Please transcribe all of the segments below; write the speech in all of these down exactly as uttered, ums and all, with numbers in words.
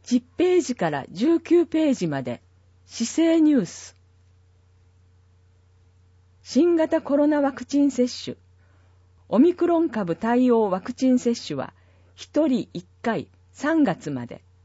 じゅっページからじゅうきゅうページまで市政ニュース。新型コロナワクチン接種。オミクロン株対応ワクチン接種はひとりいっかいさんがつまで。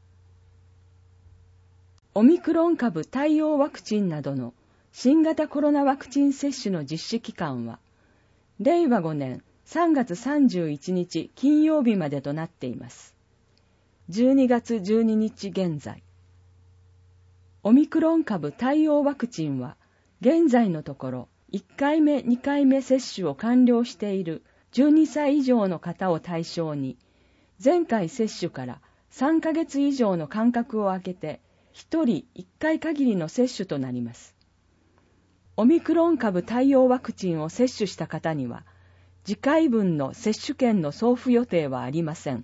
オミクロン株対応ワクチンなどの新型コロナワクチン接種の実施期間は、れいわごねんさんがつさんじゅういちにち金曜日までとなっています。じゅうにがつじゅうににち現在。オミクロン株対応ワクチンは、現在のところいっかいめ、にかいめ接種を完了しているじゅうにさい以上の方を対象に、前回接種からさんかげつ以上の間隔を空けて、ひとりいっかい限りの接種となります。オミクロン株対応ワクチンを接種した方には、次回分の接種券の送付予定はありません。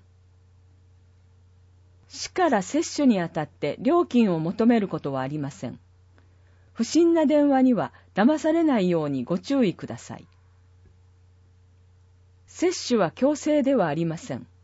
市から接種にあたって料金を求めることはありません。不審な電話には騙されないようにご注意ください。接種は強制ではありません。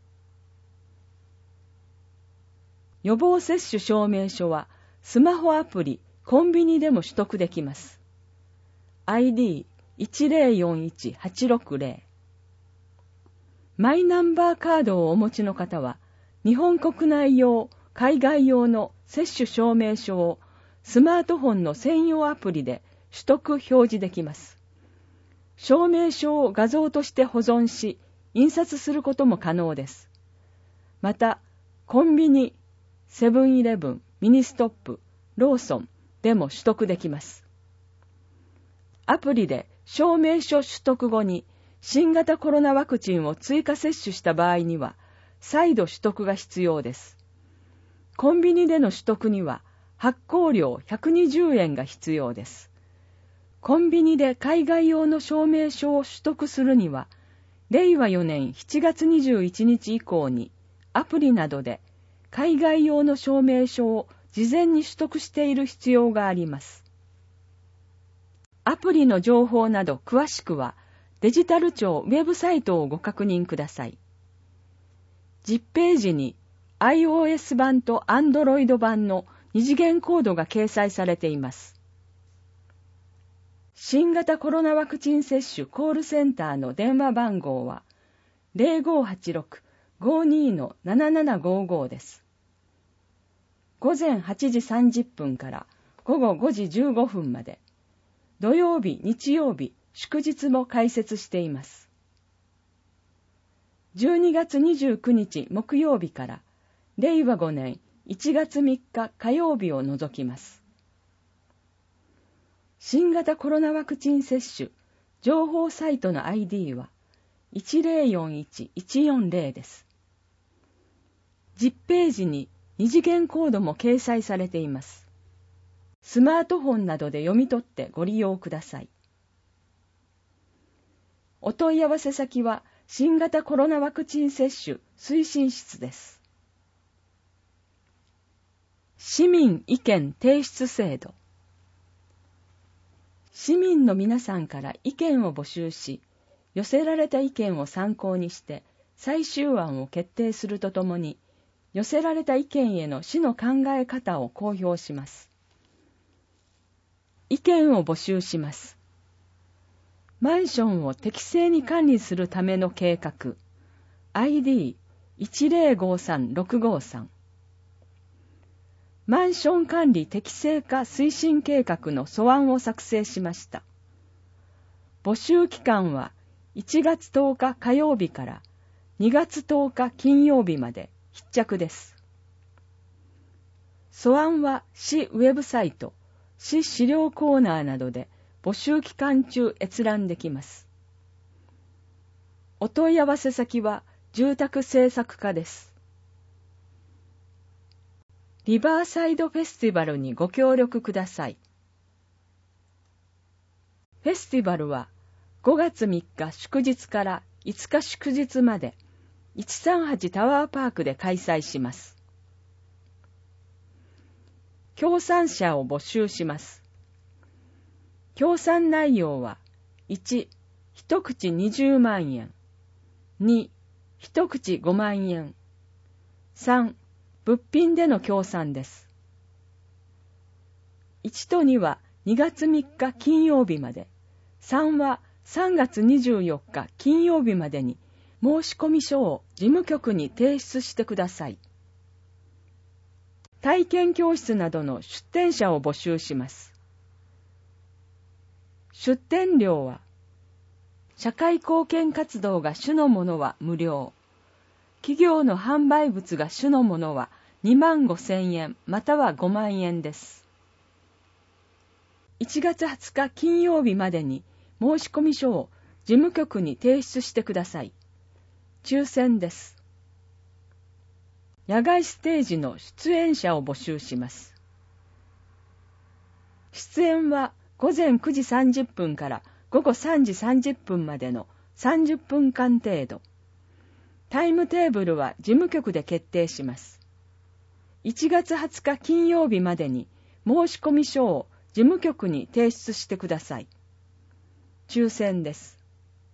予防接種証明書はスマホアプリ、コンビニでも取得できます。アイディーいちぜろよんいちはちろくぜろ。マイナンバーカードをお持ちの方は、日本国内用、海外用の接種証明書をスマートフォンの専用アプリで取得表示できます。証明書を画像として保存し、印刷することも可能です。また、コンビニ、セブンイレブン、ミニストップ、ローソンでも取得できます。アプリで証明書取得後に新型コロナワクチンを追加接種した場合には、再度取得が必要です。コンビニでの取得には発行料ひゃくにじゅうえんが必要です。コンビニで海外用の証明書を取得するには、れいわよねんしちがつにじゅういちにち以降にアプリなどで海外用の証明書を事前に取得している必要があります。アプリの情報など詳しくはデジタル庁ウェブサイトをご確認ください。じゅっページに iOS 版と Android 版の二次元コードが掲載されています。新型コロナワクチン接種コールセンターの電話番号は ぜろごはちろく ごに ななななごご です。ごぜんはちじさんじゅっぷんからごごごじじゅうごふんまで、土曜日、日曜日、祝日も開設しています。じゅうにがつにじゅうくにち木曜日かられいわごねんいちがつみっか火曜日を除きます。新型コロナワクチン接種情報サイトの アイディー はいちぜろよんいちいちよんぜろです。じゅっページに二次元コードも掲載されています。スマートフォンなどで読み取ってご利用ください。お問い合わせ先は新型コロナワクチン接種推進室です。市民意見提出制度。市民の皆さんから意見を募集し、寄せられた意見を参考にして最終案を決定するとともに、寄せられた意見への市の考え方を公表します。意見を募集します。マンションを適正に管理するための計画 アイディーいちぜろごさんろくごさん マンション管理適正化推進計画の素案を作成しました。募集期間はいちがつとおか火曜日からにがつとおか金曜日まで必着です。素案は市ウェブサイト、市資料コーナーなどで募集期間中閲覧できます。お問い合わせ先は住宅政策課です。リバーサイドフェスティバルにご協力ください。フェスティバルはごがつみっか祝日からいつか祝日までいちさんはちタワーパークで開催します。協賛者を募集します。協賛内容は、いち、一口にじゅうまんえん、に、一口ごまんえん、さん、 物品での協賛です。いちとにはにがつみっか金曜日まで、さんはさんがつにじゅうよっか金曜日までに申込書を事務局に提出してください。体験教室などの出展者を募集します。出展料は、社会貢献活動が主のものは無料、企業の販売物が主のものはにまんごせんえんまたはごまんえんです。いちがつはつか金曜日までに申込書を事務局に提出してください。抽選です。野外ステージの出演者を募集します。出演はごぜんくじさんじゅっぷんからごごさんじさんじゅっぷんまでのさんじゅっぷんかん程度。タイムテーブルは事務局で決定します。いちがつはつか金曜日までに申込書を事務局に提出してください。抽選です。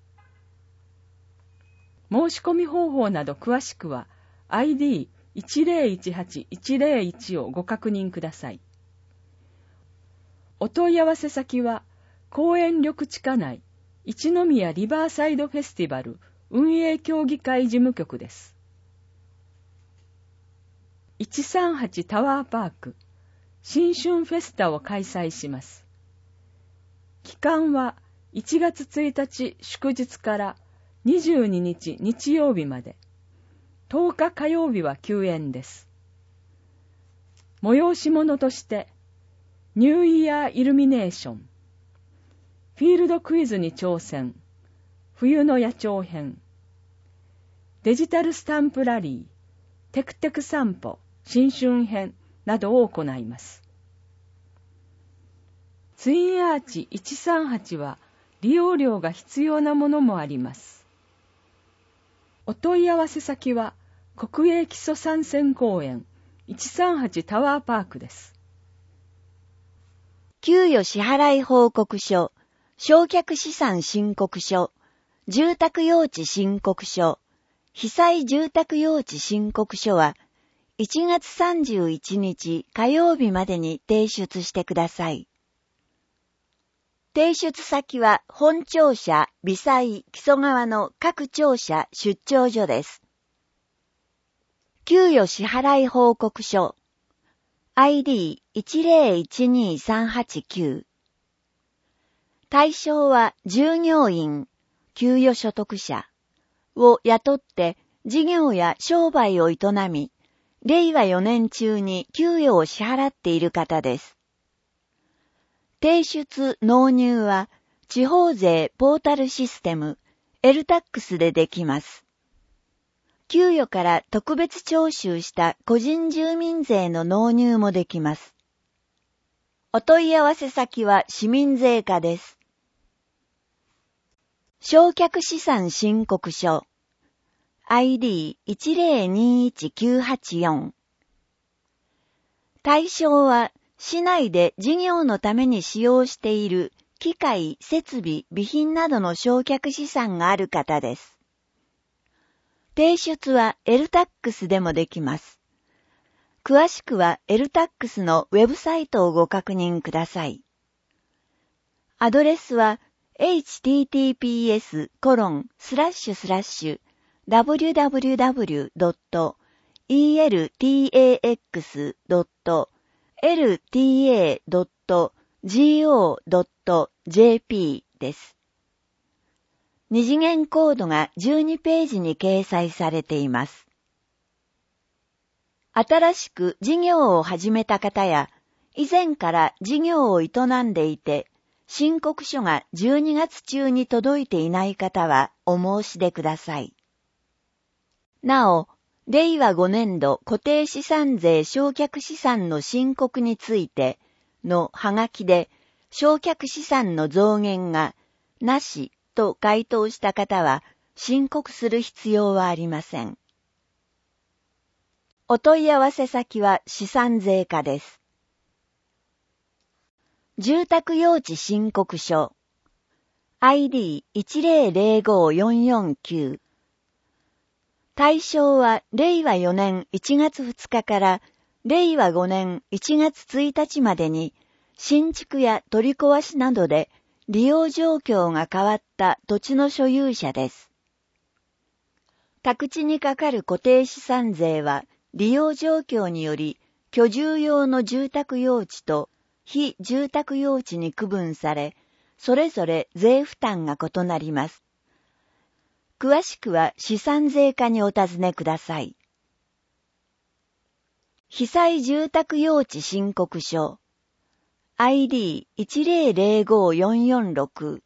申し込み方法など詳しくは アイディーいちゼロいちはちいちゼロいち をご確認ください。お問い合わせ先は公園緑地課内一宮リバーサイドフェスティバル運営協議会事務局です。いちさんはちタワーパーク新春フェスタを開催します。期間はいちがつついたち祝日からにじゅうににち日曜日まで、とおか火曜日は休園です。催し物として、ニューイヤーイルミネーション、フィールドクイズに挑戦、冬の野鳥編、デジタルスタンプラリー、テクテク散歩、新春編などを行います。ツインアーチいちさんはちは利用料が必要なものもあります。お問い合わせ先は国営基礎参戦公園いちさんはちタワーパークです。 給与支払い報告書、償却資産申告書、住宅用地申告書、被災住宅用地申告書はいちがつさんじゅういちにち火曜日までに提出してください。提出先は本庁舎、微細、木曽川の各庁舎出張所です。給与支払い報告書 アイディーいちゼロいちにさんはちきゅう 対象は従業員、給与所得者を雇って事業や商売を営み、れいわよねん中に給与を支払っている方です。提出納入は地方税ポータルシステム エルタックス でできます。給与から特別徴収した個人住民税の納入もできます。お問い合わせ先は市民税課です。償却資産申告書 アイディーいちゼロにいちきゅうはちよん 対象は市内で事業のために使用している機械、設備、備品などの償却資産がある方です。提出は エルタックス でもできます。詳しくは エルタックス のウェブサイトをご確認ください。アドレスは エイチティーティーピーエスコロンスラッシュスラッシュダブリュダブリュダブリュドットイーエルティーエーエックスドットエルティーエードットジーオードットジェーピー です。二次元コードがじゅうにページに掲載されています。新しく事業を始めた方や、以前から事業を営んでいて、申告書がじゅうにがつ中に届いていない方はお申し出ください。なお、れいわごねんど固定資産税償却資産の申告についてのはがきで、償却資産の増減がなしと回答した方は申告する必要はありません。お問い合わせ先は資産税課です。住宅用地申告書 アイディーいちゼロゼロごよんよんきゅう対象はれいわよねんいちがつふつかかられいわごねんいちがつついたちまでに新築や取り壊しなどで利用状況が変わった土地の所有者です。宅地にかかる固定資産税は利用状況により居住用の住宅用地と非住宅用地に区分され、それぞれ税負担が異なります。詳しくは資産税課にお尋ねください。被災住宅用地申告書 アイディーいちゼロゼロごよんよんろく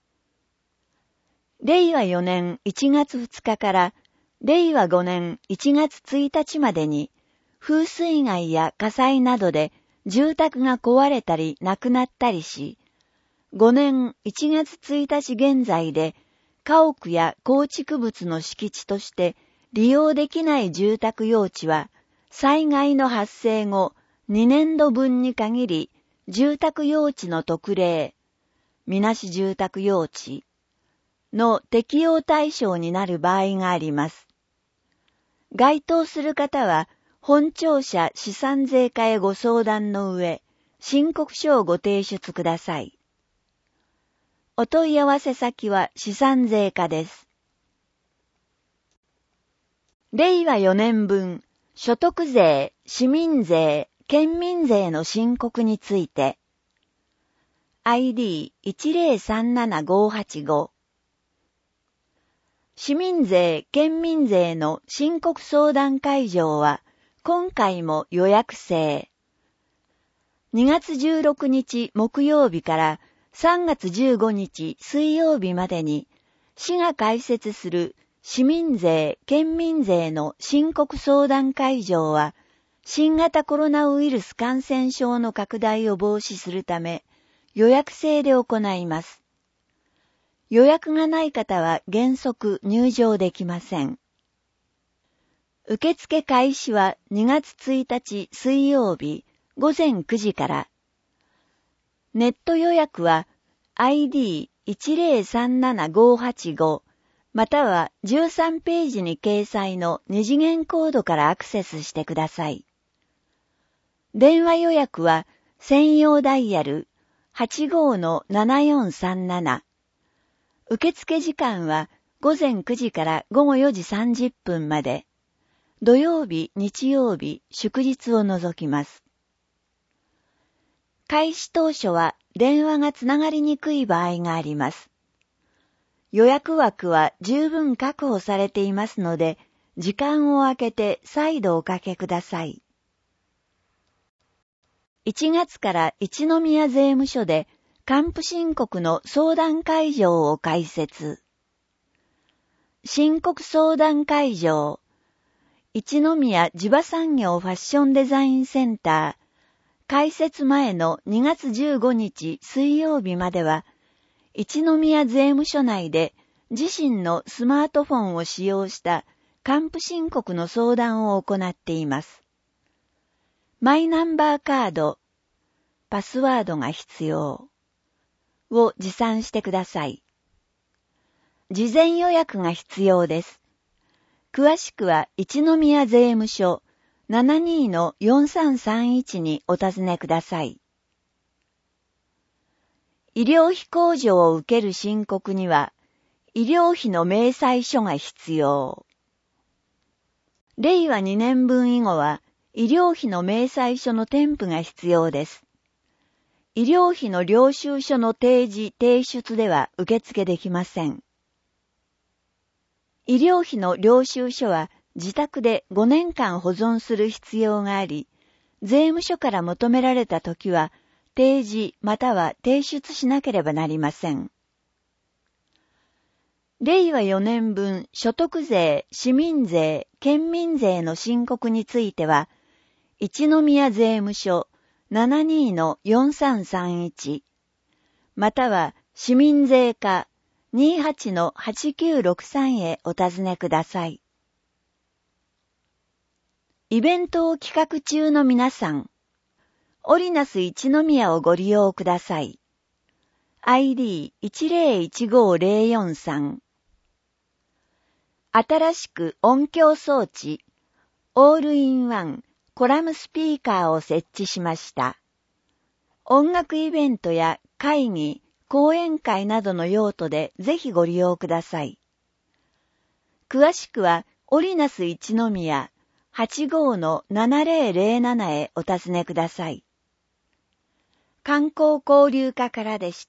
れいわよねんいちがつふつかかられいわごねんいちがつついたちまでに風水害や火災などで住宅が壊れたりなくなったりし、ごねんいちがつついたち現在で家屋や構築物の敷地として利用できない住宅用地は災害の発生後にねんどぶんに限り住宅用地の特例、みなし住宅用地の適用対象になる場合があります。該当する方は本庁舎資産税課へご相談の上、申告書をご提出ください。お問い合わせ先は資産税課です。れいわよねんぶん、所得税、市民税、県民税の申告について、アイディーいちゼロさんななごはちご 市民税、県民税の申告相談会場は、今回も予約制。にがつじゅうろくにち木曜日からさんがつじゅうごにち水曜日までに、市が開設する市民税、県民税の申告相談会場は、新型コロナウイルス感染症の拡大を防止するため、予約制で行います。予約がない方は原則入場できません。受付開始はにがつついたち水曜日ごぜんくじから。ネット予約は アイディーいちゼロさんななごはちご またはじゅうさんページに掲載の二次元コードからアクセスしてください。電話予約は専用ダイヤル はちごのななよんさんなな。受付時間はごぜんくじからごごよじさんじゅっぷんまで。土曜日、日曜日、祝日を除きます。開始当初は電話がつながりにくい場合があります。予約枠は十分確保されていますので、時間を空けて再度おかけください。いちがつから一宮税務署で還付申告の相談会場を開設。申告相談会場。一宮地場産業ファッションデザインセンター、開設前のにがつじゅうごにち水曜日までは、一宮税務署内で自身のスマートフォンを使用した還付申告の相談を行っています。マイナンバーカード、パスワードが必要を持参してください。事前予約が必要です。詳しくは一宮税務署 ななにのよんさんさんいち にお尋ねください。医療費控除を受ける申告には、医療費の明細書が必要。れいわにねんぶん以後は、医療費の明細書の添付が必要です。医療費の領収書の提示・提出では受付できません。医療費の領収書は自宅でごねんかん保存する必要があり、税務署から求められたときは、提示または提出しなければなりません。れいわよねんぶん所得税、市民税、県民税の申告については、一宮税務署 ななにのよんさんさんいち または市民税課 にはちのはちきゅうろくさん へお尋ねください。イベントを企画中の皆さん、オリナス一宮をご利用ください。アイディーいちゼロいちごゼロよんさん新しく音響装置、オールインワンコラムスピーカーを設置しました。音楽イベントや会議、講演会などの用途でぜひご利用ください。詳しくは、オリナス一宮 はちごーのななぜろぜろなな へお尋ねください。観光交流課からでした。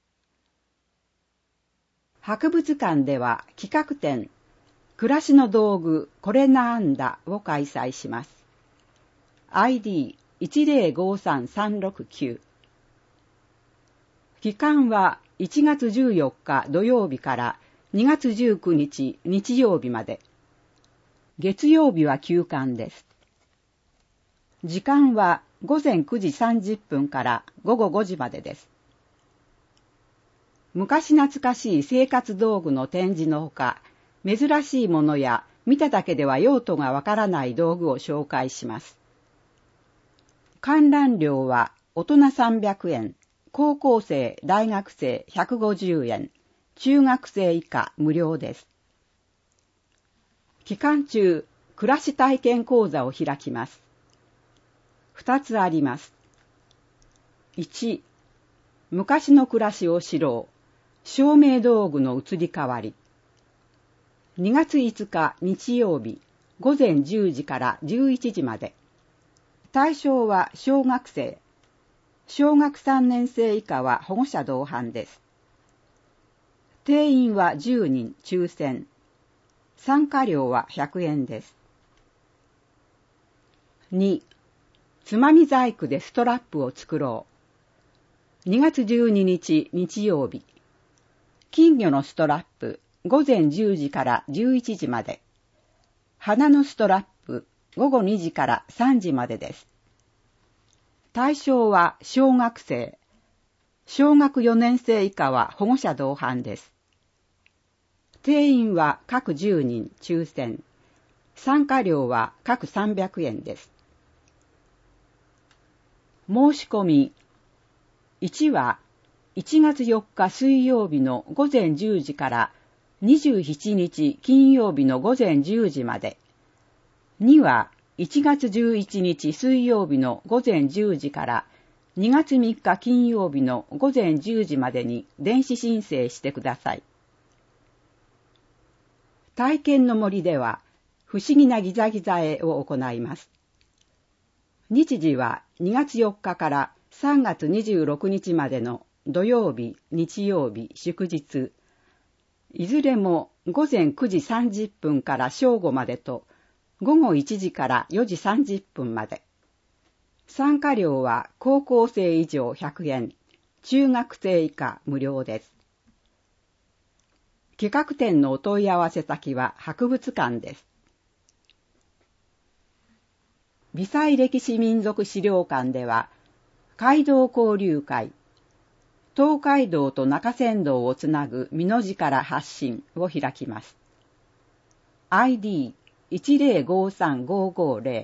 博物館では企画展、暮らしの道具これなんだを開催します。アイディーいちぜろごさんさんろくきゅう。期間はいちがつじゅうよっか土曜日からにがつじゅうくにち日曜日まで。月曜日は休館です。時間はごぜんくじさんじゅっぷんからごごごじまでです。昔懐かしい生活道具の展示のほか、珍しいものや見ただけでは用途がわからない道具を紹介します。観覧料は大人さんびゃくえん、高校生、大学生ひゃくごじゅうえん、中学生以下無料です。期間中、暮らし体験講座を開きます。二つあります。いち、昔の暮らしを知ろう。照明道具の移り変わり。にがついつか日曜日、ごぜんじゅうじからじゅういちじまで。対象は小学生。小学さんねん生以下は保護者同伴です。定員はじゅうにん抽選。参加料はひゃくえんです。に、つまみ細工でストラップを作ろう。にがつじゅうににち日曜日。金魚のストラップ、ごぜんじゅうじからじゅういちじまで。花のストラップ、ごごにじからさんじまでです。対象は小学生。小学よねん生以下は保護者同伴です。定員は各じゅうにん抽選。参加料は各さんびゃくえんです。申し込み。いちはいちがつよっか水曜日のごぜんじゅうじからにじゅうしちにち金曜日のごぜんじゅうじまで。にはいちがつじゅういちにち水曜日のごぜんじゅうじからにがつみっか金曜日のごぜんじゅうじまでに電子申請してください。体験の森では不思議なギザギザ絵を行います。日時はにがつよっかからさんがつにじゅうろくにちまでの土曜日、日曜日、祝日。いずれもごぜんくじさんじゅっぷんから正午までとごごいちじからよじさんじゅっぷんまで。参加料は高校生以上ひゃくえん、中学生以下無料です。企画展のお問い合わせ先は博物館です。微細歴史民族資料館では、街道交流会、東海道と中山道をつなぐ美濃路から発信を開きます。アイディーいちぜろごさんごごぜ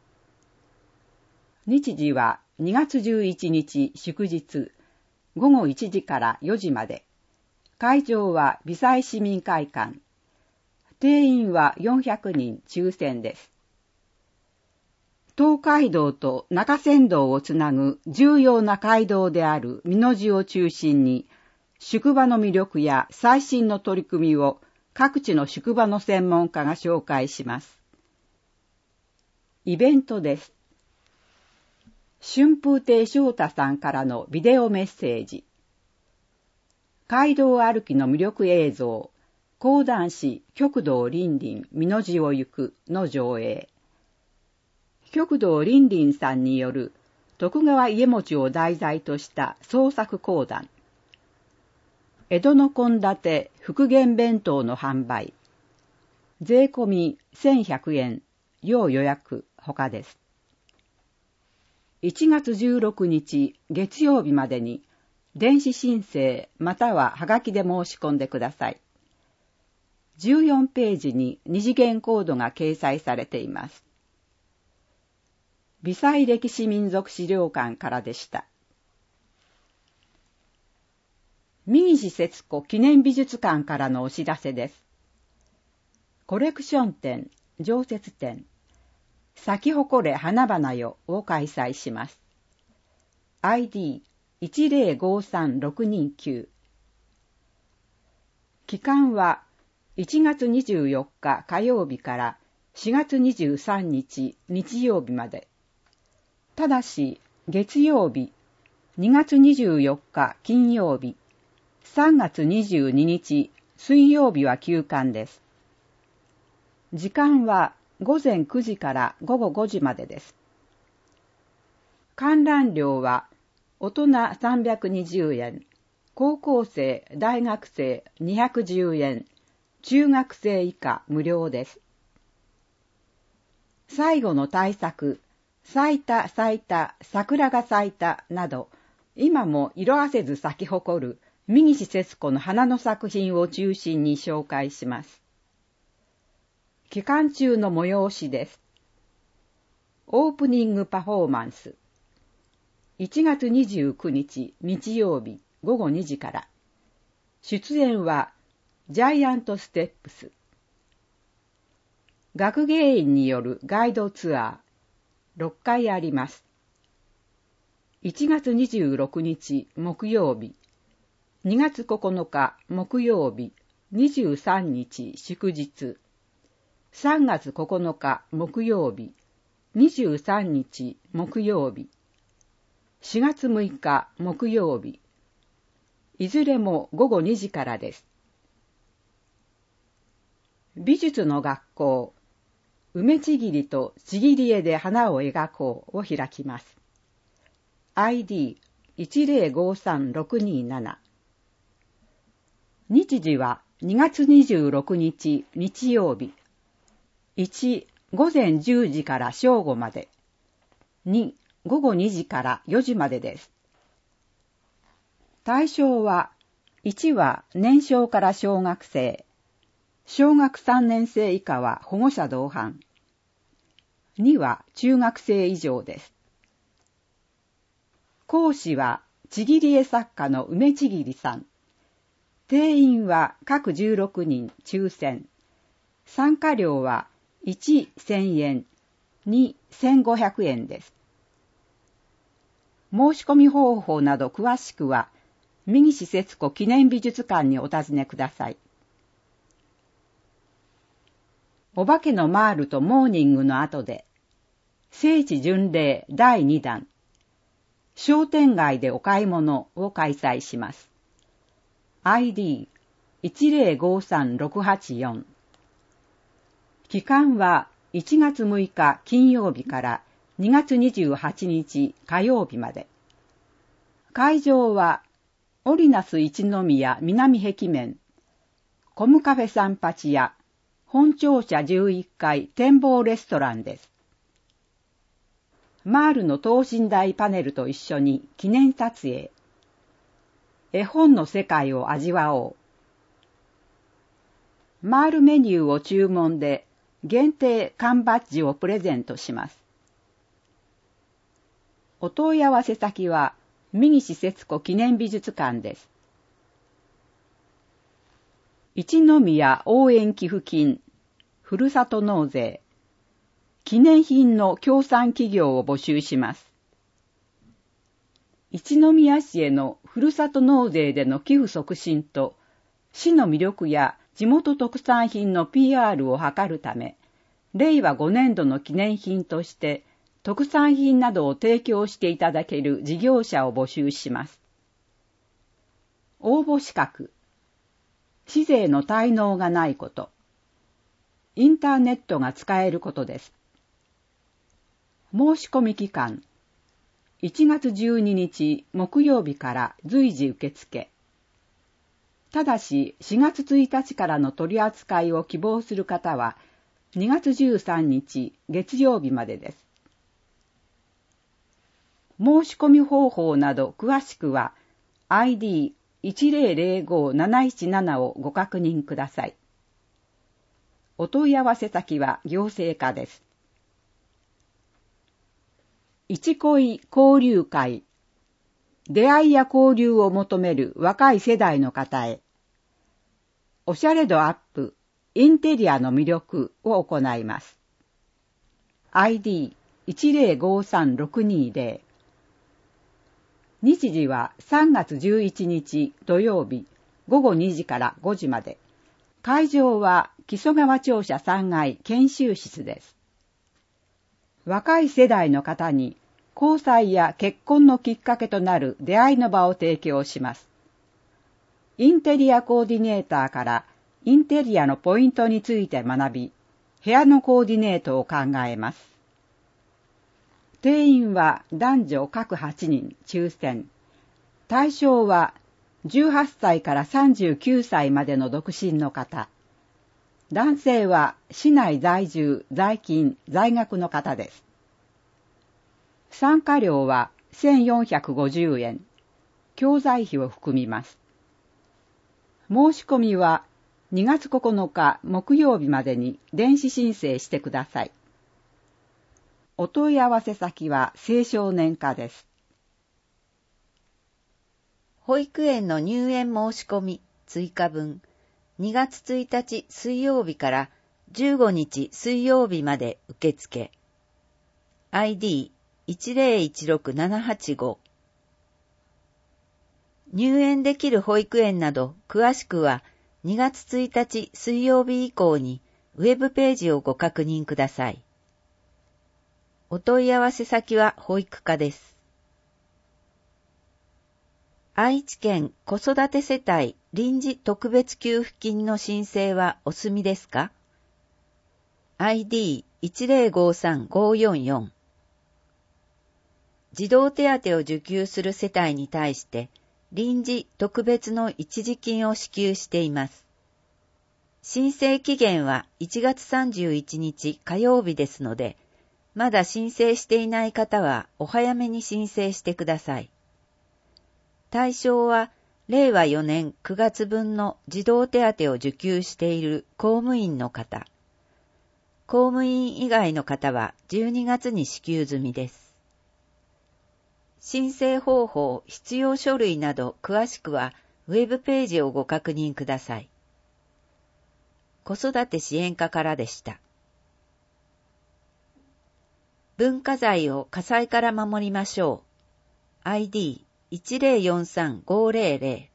ろ。日時はにがつじゅういちにち祝日、ごごいちじからよじまで。会場は微細市民会館。定員はよんひゃくにん抽選です。東海道と中山道をつなぐ重要な街道である美濃路を中心に、宿場の魅力や最新の取り組みを各地の宿場の専門家が紹介します。イベントです。春風亭昇太さんからのビデオメッセージ。街道歩きの魅力映像、講談師極道林林美濃路を行くの上映。極道林林さんによる徳川家持を題材とした創作講談。江戸の献立復元弁当の販売。税込みせんひゃくえん、要予約他です。いちがつじゅうろくにち月曜日までに電子申請またははがきで申し込んでください。じゅうよんページに二次元コードが掲載されています。微細歴史民族資料館からでした。三岸節子記念美術館からのお知らせです。 コレクション展、常設展、咲き誇れ花々よを開催します。アイディーいちゼロごさんろくにきゅう。期間はいちがつにじゅうよっか火曜日からしがつにじゅうさんにち日曜日まで。ただし、月曜日、にがつにじゅうよっか金曜日、さんがつにじゅうににち水曜日は休館です。時間はごぜんくじからごごごじまでです。観覧料は大人さんびゃくにじゅうえん、高校生、大学生にひゃくじゅうえん、中学生以下無料です。最後の大作、咲いた咲いた桜が咲いたなど、今も色あせず咲き誇る三岸節子の花の作品を中心に紹介します。期間中の催しです。オープニングパフォーマンス。いちがつにじゅうくにち日曜日ごごにじから。出演はジャイアントステップス。学芸員によるガイドツアーろっかいあります。いちがつにじゅうろくにち木曜日、にがつここのか木曜日、にじゅうさんにち祝日、さんがつここのか木曜日、にじゅうさんにち木曜日、しがつむいか木曜日、いずれもごごにじからです。美術の学校、梅ちぎりとちぎり絵で花を描こうを開きます。アイディーいちゼロごさんろくになな。日時はにがつにじゅうろくにち日曜日。いち、ごぜんじゅうじから正午まで。に、ごごにじからよじまでです。対象は、いちは年少から小学生、小学さんねん生以下は保護者同伴。には中学生以上です。講師はちぎり絵作家の梅ちぎりさん。定員は各じゅうろくにん抽選。参加料はいち、せんえん、に、せんごひゃくえんです。申し込み方法など詳しくは、三岸節子記念美術館にお尋ねください。お化けのマールとモーニングの後で、聖地巡礼だいにだん、商店街でお買い物を開催します。アイディーいちゼロごさんろくはちよん。期間はいちがつむいか金曜日からにがつにじゅうはちにち火曜日まで。会場は、オリナス一宮南壁面、コムカフェ三八屋、本庁舎じゅういっかい展望レストランです。マールの等身大パネルと一緒に記念撮影。絵本の世界を味わおう。マールメニューを注文で限定缶バッジをプレゼントします。お問い合わせ先は三岸節子記念美術館です。一宮応援寄付金、ふるさと納税、記念品の協賛企業を募集します。一宮市へのふるさと納税での寄付促進と、市の魅力や地元特産品の ピーアール を図るため、れいわごねんどの記念品として特産品などを提供していただける事業者を募集します。応募資格、市税の滞納がないこと、インターネットが使えることです。申し込み期間、いちがつじゅうににち木曜日から随時受付。ただししがつついたちからの取り扱いを希望する方はにがつじゅうさんにち月曜日までです。申し込み方法など詳しくは アイディーいちゼロゼロごなないちなな をご確認ください。お問い合わせ先は行政課です。一恋交流会。出会いや交流を求める若い世代の方へ。おしゃれ度アップ、 インテリアの魅力を行います。アイディーいちゼロごさんろくにゼロ。日時はさんがつじゅういちにち土曜日ごごにじからごじまで。会場は木曽川庁舎さんがい研修室です。若い世代の方に交際や結婚のきっかけとなる出会いの場を提供します。インテリアコーディネーターからインテリアのポイントについて学び、部屋のコーディネートを考えます。定員は男女各はちにん抽選。対象はじゅうはっさいからさんじゅうきゅうさいまでの独身の方。男性は市内在住、在勤、在学の方です。参加料はせんよんひゃくごじゅうえん。教材費を含みます。申し込みはにがつここのか木曜日までに電子申請してください。お問い合わせ先は青少年課です。 保育園の入園申し込み追加分にがつついたち水曜日からじゅうごにち水曜日まで受付。アイディーいちゼロいちろくななはちご。入園できる保育園など詳しくはにがつついたち水曜日以降にウェブページをご確認ください。お問い合わせ先は保育課です。愛知県子育て世帯臨時特別給付金の申請はお済みですか？ アイディーいちゼロごさんごよんよん。児童手当を受給する世帯に対して臨時特別の一時金を支給しています。申請期限はいちがつさんじゅういちにち火曜日ですので、まだ申請していない方はお早めに申請してください。対象は、れいわよねんくがつぶんの児童手当を受給している公務員の方。公務員以外の方はじゅうにがつに支給済みです。申請方法、必要書類など詳しくはウェブページをご確認ください。子育て支援課からでした。文化財を火災から守りましょう。アイディーいちゼロよんさんごゼロゼロ。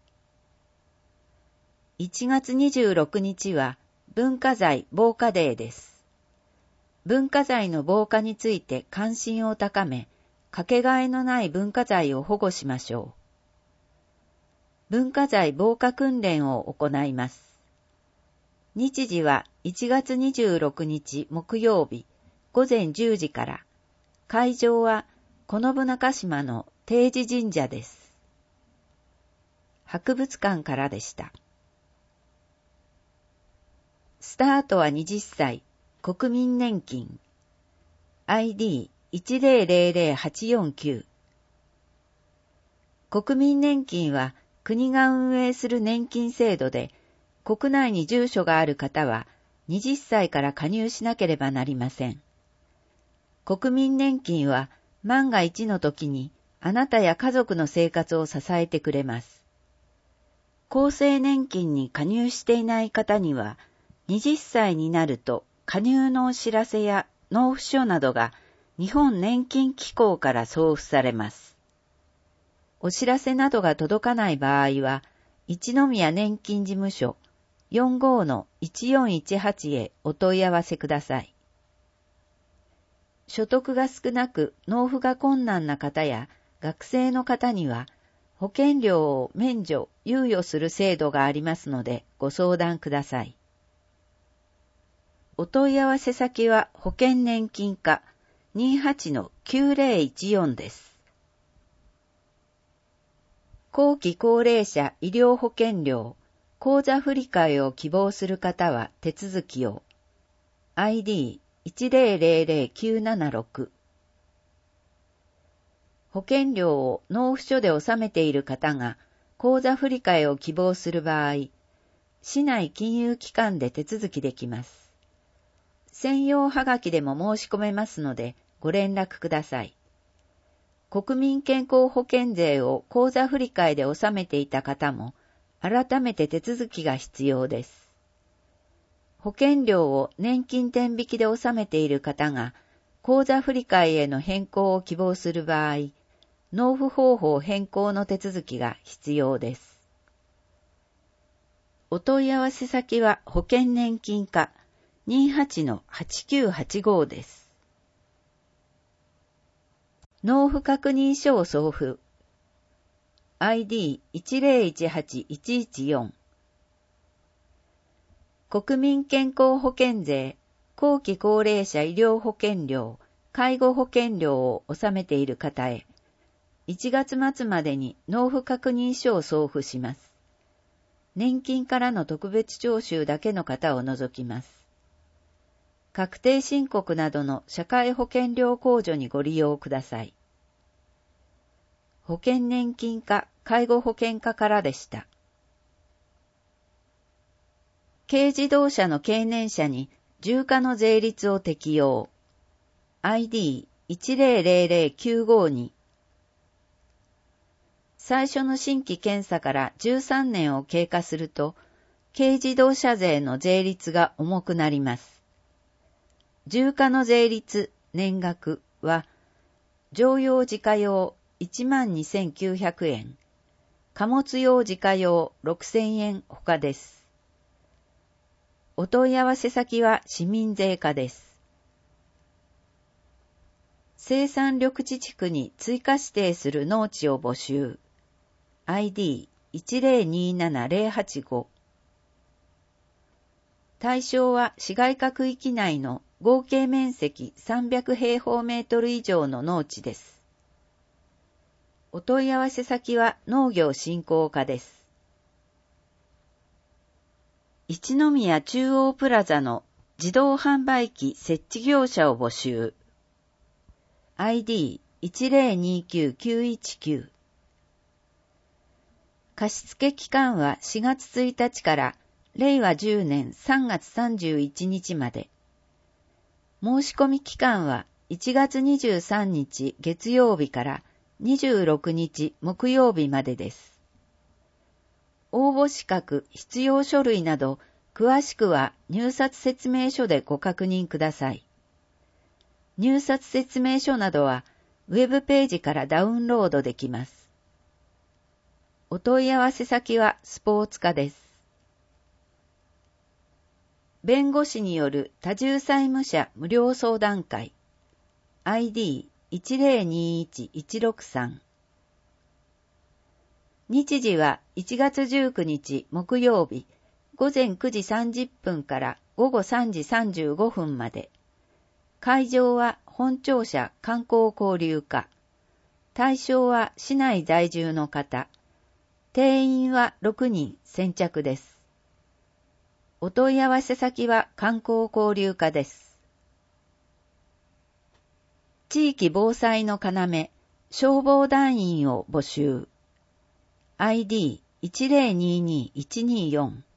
いちがつにじゅうろくにちは文化財防火デーです。文化財の防火について関心を高め、かけがえのない文化財を保護しましょう。文化財防火訓練を行います。日時はいちがつにじゅうろくにち木曜日ごぜんじゅうじから、会場は此信中島の定時神社です。博物館からでした。スタートははたち、国民年金。アイディーいちゼロゼロゼロはちよんきゅう。国民年金は国が運営する年金制度で、国内に住所がある方ははたちから加入しなければなりません。国民年金は万が一の時にあなたや家族の生活を支えてくれます。厚生年金に加入していない方には、はたちになると加入のお知らせや納付書などが日本年金機構から送付されます。お知らせなどが届かない場合は、一宮年金事務所 よんごのいちよんいちはち へお問い合わせください。所得が少なく納付が困難な方や学生の方には、保険料を免除、猶予する制度がありますのでご相談ください。お問い合わせ先は保険年金課 にはちのきゅうゼロいちよん です。後期高齢者医療保険料、口座振替を希望する方は手続きを。アイディーいちゼロゼロゼロきゅうななろく。保険料を納付書で納めている方が口座振替を希望する場合、市内金融機関で手続きできます。専用はがきでも申し込めますのでご連絡ください。国民健康保険税を口座振替で納めていた方も改めて手続きが必要です。 保険料を年金天引きで納めている方が、口座振替への変更を希望する場合、納付方法変更の手続きが必要です。お問い合わせ先は保険年金課 にじゅうはちのはちきゅうはちご です。納付確認書を送付。アイディーいちゼロいちはちいちいちよん。国民健康保険税、後期高齢者医療保険料、介護保険料を納めている方へ、いちがつ末までに納付確認書を送付します。年金からの特別徴収だけの方を除きます。確定申告などの社会保険料控除にご利用ください。保険年金課、介護保険課からでした。軽自動車の経年者に重価の税率を適用。アイディーいちゼロゼロゼロきゅうごに。最初の新規検査からじゅうさんねんを経過すると、軽自動車税の税率が重くなります。重価の税率、年額は、乗用自家用 いちまんにせんきゅうひゃくえん、貨物用自家用ろくせんえんほかです。お問い合わせ先は市民税課です。生産緑地地区に追加指定する農地を募集。アイディーいちゼロにななゼロはちご。対象は市街化区域内の合計面積さんびゃくへいほうメートル以上の農地です。お問い合わせ先は農業振興課です。一宮中央プラザの自動販売機設置業者を募集。アイディーいちゼロにきゅうきゅういちきゅう。貸付期間はしがつついたちかられいわじゅうねんさんがつさんじゅういちにちまで。申し込み期間はいちがつにじゅうさんにち月曜日からにじゅうろくにち木曜日までです。応募資格、必要書類など詳しくは入札説明書でご確認ください。入札説明書などはウェブページからダウンロードできます。お問い合わせ先はスポーツ課です。弁護士による多重債務者無料相談会 アイディーいちゼロにいちいちろくさん。日時はいちがつじゅうくにち木曜日ごぜんくじさんじゅっぷんからごごさんじさんじゅうごふんまで。会場は本庁舎観光交流課。対象は市内在住の方。定員はろくにん先着です。お問い合わせ先は観光交流課です。地域防災の要、消防団員を募集。アイディーいちゼロににいちによん。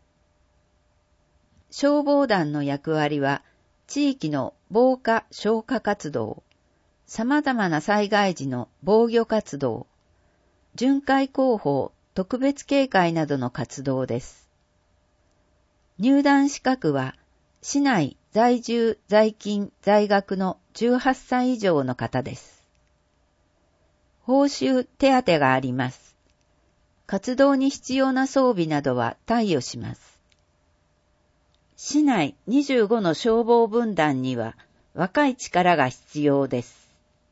消防団の役割は、地域の防火・消火活動、様々な災害時の防御活動、巡回広報、特別警戒などの活動です。入団資格は、市内在住、在勤、在学のじゅうはっさい以上の方です。報酬手当があります。活動に必要な装備などは貸与します。市内にじゅうごの消防分団には若い力が必要です。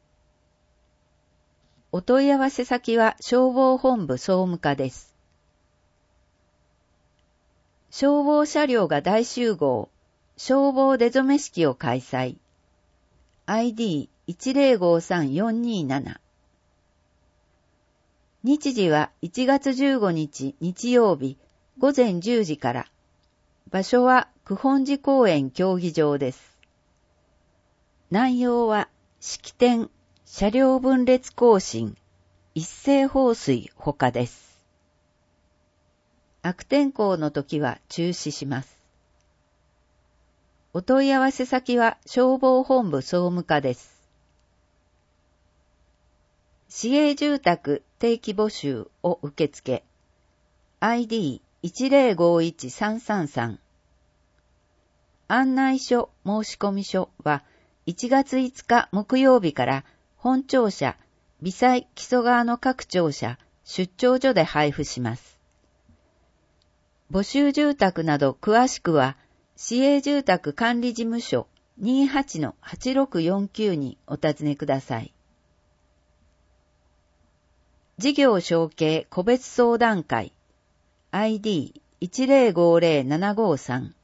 お問い合わせ先は消防本部総務課です。消防車両が大集合、消防出初め式を開催。アイディーいちゼロごさんよんになな。日時はいちがつじゅうごにち日曜日ごぜんじゅうじから。場所は九本寺公園競技場です。内容は式典、車両分列行進、一斉放水ほかです。悪天候の時は中止します。お問い合わせ先は消防本部総務課です。市営住宅定期募集を受付。アイディーいちゼロごいちさんさんさん。 案内書申込書はいちがついつか木曜日から本庁舎、微細木曽川の各庁舎、出張所で配布します。募集住宅など詳しくは、市営住宅管理事務所 にじゅうはちのはちろくよんきゅう にお尋ねください。事業承継個別相談会 アイディーいちゼロごゼロななごさん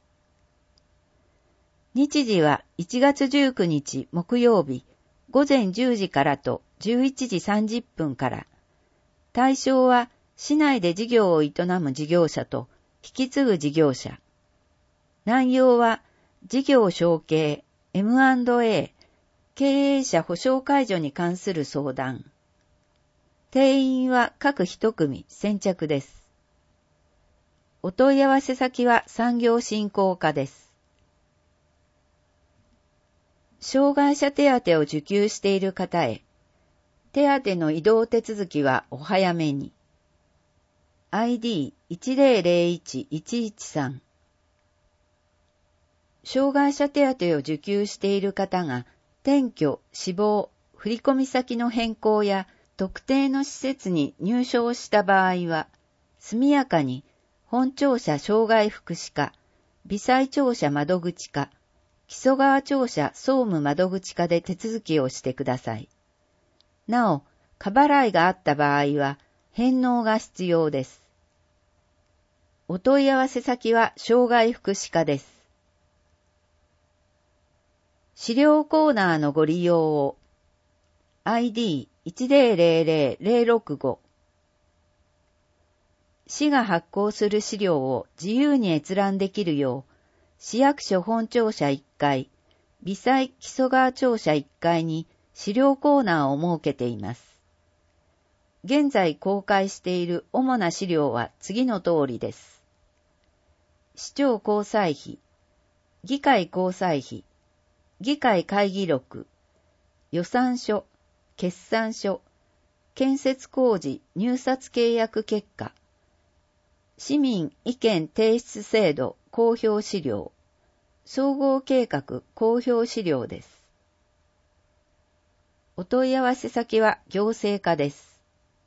日時はいちがつじゅうくにち木曜日ごぜんじゅうじからとじゅういちじさんじゅっぷんから。対象は市内で事業を営む事業者と引き継ぐ事業者。内容は事業承継 エムアンドエー 経営者保証解除に関する相談。定員は各一組先着です。お問い合わせ先は産業振興課です。障害者手当を受給している方へ、手当の移動手続きはお早めに。アイディーいちゼロゼロいちいちいちさん 障害者手当を受給している方が、転居、死亡、振込先の変更や特定の施設に入所をした場合は、速やかに本庁舎障害福祉課、微細庁舎窓口課、木曽川庁舎総務窓口課で手続きをしてください。なお、過払いがあった場合は、返納が必要です。お問い合わせ先は障害福祉課です。資料コーナーのご利用を アイディーいちゼロゼロゼロゼロろくご 市が発行する資料を自由に閲覧できるよう、市役所本庁舎いっかい、微細木曽川庁舎いっかいに資料コーナーを設けています。現在公開している主な資料は次の通りです。市長交際費、議会交際費、議会会議録、予算書、決算書、建設工事入札契約結果、市民意見提出制度公表資料、総合計画公表資料です。お問い合わせ先は行政課です。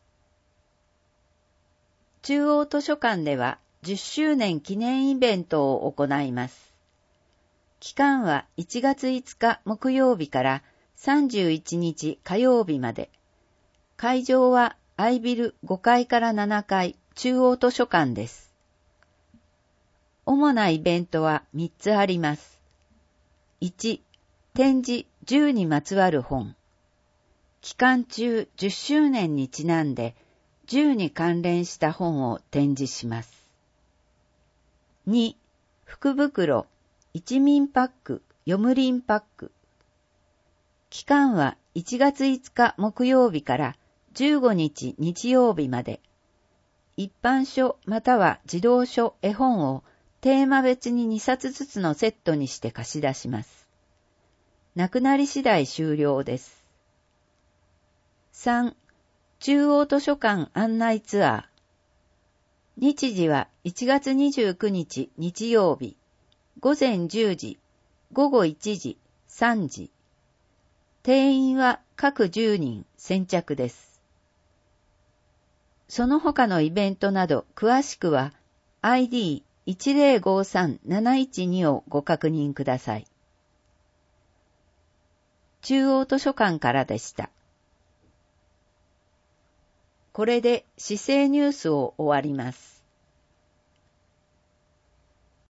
中央図書館ではじゅっしゅうねん記念イベントを行います。期間はいちがついつか木曜日からさんじゅういちにち火曜日まで。会場はアイビルごかいからななかい中央図書館です。主なイベントはみっつあります。いち、展示じゅうにまつわる本。期間中じゅっしゅうねんにちなんでじゅうに関連した本を展示します。に、福袋一民パック読むりんパック。期間はいちがついつか木曜日からじゅうごにち日曜日まで。一般書または児童書絵本をテーマ別ににさつずつのセットにして貸し出します。なくなり次第終了です。さん、中央図書館案内ツアー。日時はいちがつにじゅうくにち日曜日、ごぜんじゅうじ、ごごいちじ、さんじ。定員は各じゅうにん先着です。その他のイベントなど詳しくは アイディーいちゼロごさんなないちに をご確認ください。中央図書館からでした。これで市政ニュースを終わります。